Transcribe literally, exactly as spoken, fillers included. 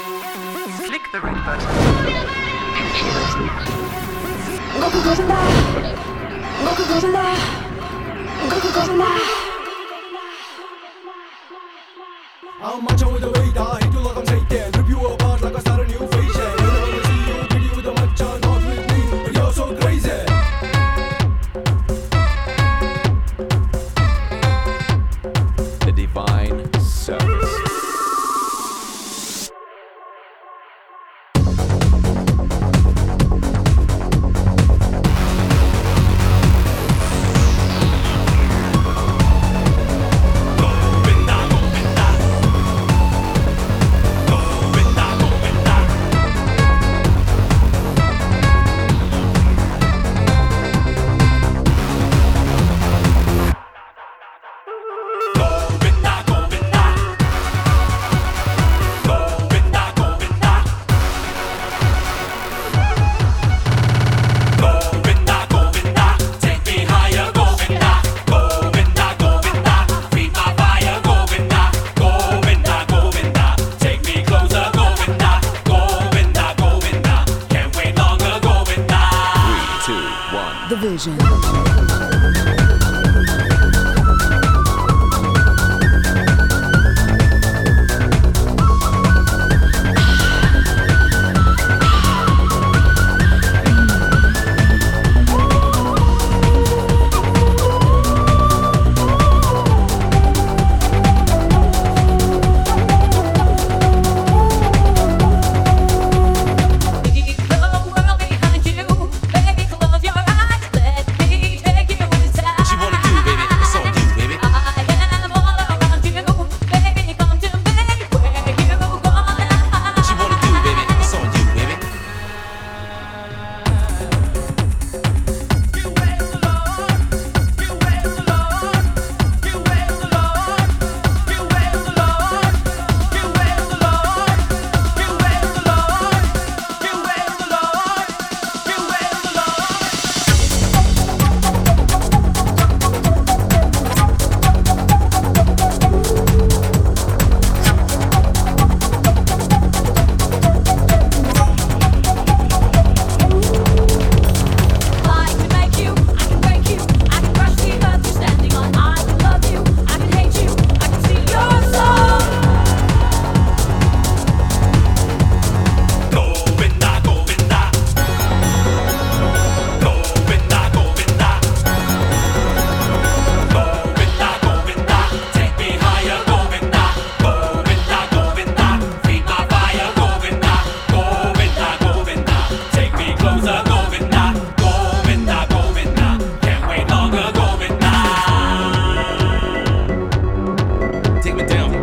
Click the red button. Goku Gosenda. Goku Gosenda. Goku Gosenda. 啊，马上我的伟大，黑土老汉谁点 ？Rip you apart like a sudden new fashion. You never wanna see you, pretty with a matcha, not with me, but you're so crazy. The Divine Service. The Vision. Take me down.